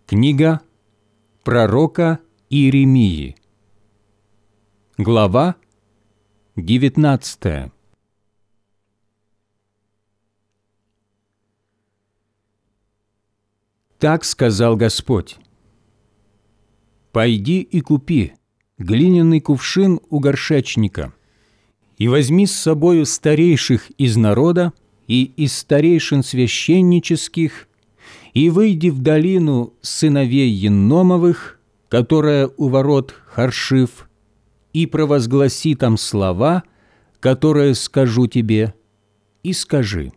Книга пророка Иеремии, глава 19. Так сказал Господь: «Пойди и купи глиняный кувшин у горшечника, и возьми с собою старейших из народа и из старейшин священнических, и выйди в долину сыновей Енномовых, которая у ворот Харшиф, и провозгласи там слова, которые скажу тебе, и скажи: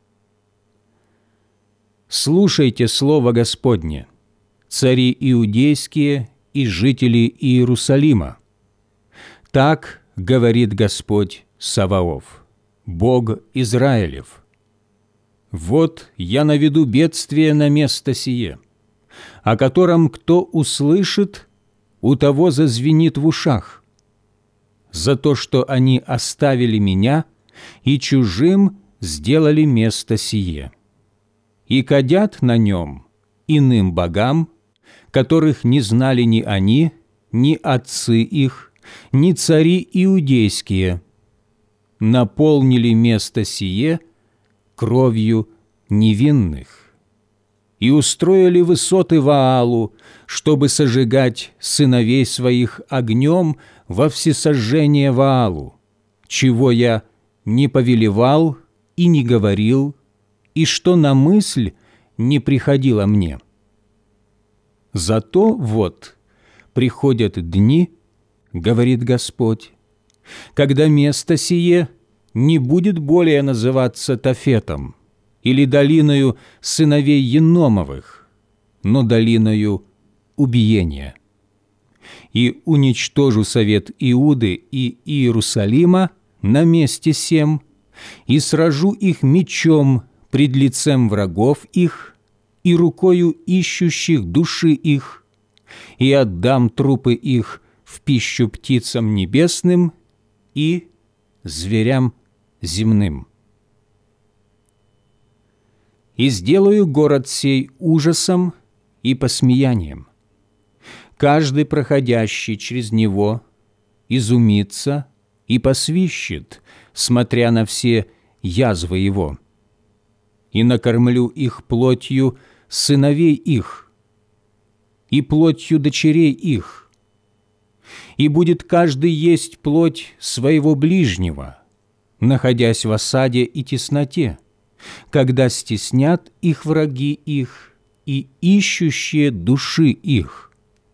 слушайте слово Господне, цари иудейские и жители Иерусалима. Так говорит Господь Саваоф, Бог Израилев: вот я наведу бедствие на место сие, о котором кто услышит, у того зазвенит в ушах, за то, что они оставили меня и чужим сделали место сие, и кадят на нем иным богам, которых не знали ни они, ни отцы их, ни цари иудейские, наполнили место сие кровью невинных, и устроили высоты Ваалу, чтобы сожигать сыновей своих огнем во всесожжение Ваалу, чего я не повелевал и не говорил, и что на мысль не приходило мне. Зато вот приходят дни, говорит Господь, когда место сие не будет более называться Тофетом или долиною сыновей Енномовых, но долиною убиения. И уничтожу совет Иуды и Иерусалима на месте сем, и сражу их мечом пред лицем врагов их и рукою ищущих души их, и отдам трупы их в пищу птицам небесным и зверям земным. И сделаю город сей ужасом и посмеянием. Каждый, проходящий через него, изумится и посвищет, смотря на все язвы его. И накормлю их плотью сыновей их и плотью дочерей их, и будет каждый есть плоть своего ближнего, находясь в осаде и тесноте, когда стеснят их враги их и ищущие души их.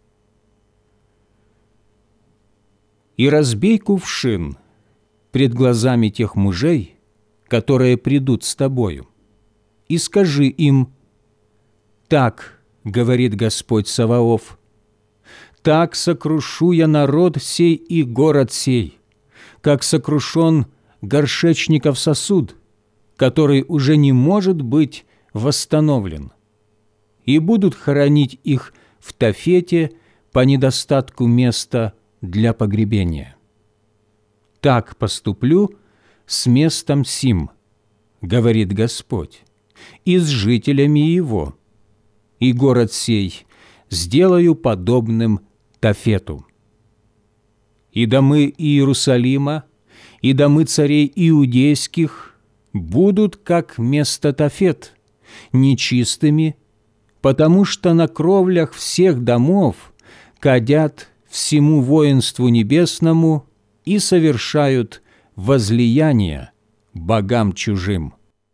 И разбей кувшин пред глазами тех мужей, которые придут с тобою, и скажи им: так говорит Господь Саваоф, так сокрушу я народ сей и город сей, как сокрушен горшечников сосуд, который уже не может быть восстановлен, и будут хоронить их в Тофете по недостатку места для погребения. Так поступлю с местом сим, говорит Господь, и с жителями его, и город сей сделаю подобным Тофету. И домы Иерусалима, и домы царей иудейских будут как место Тофет, нечистыми, потому что на кровлях всех домов кадят всему воинству небесному и совершают возлияния богам чужим.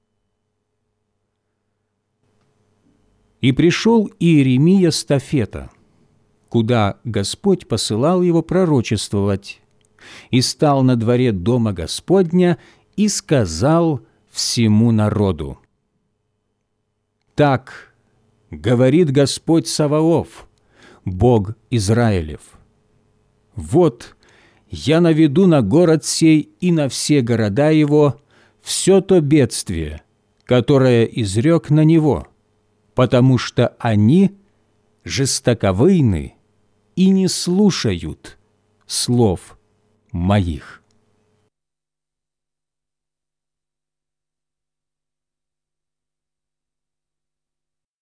И пришел Иеремия с Тофета, куда Господь посылал его пророчествовать, и стал на дворе дома Господня и сказал всему народу: так говорит Господь Саваоф, Бог Израилев: вот я наведу на город сей и на все города его все то бедствие, которое изрек на него, потому что они жестоковыйны и не слушают слов моих».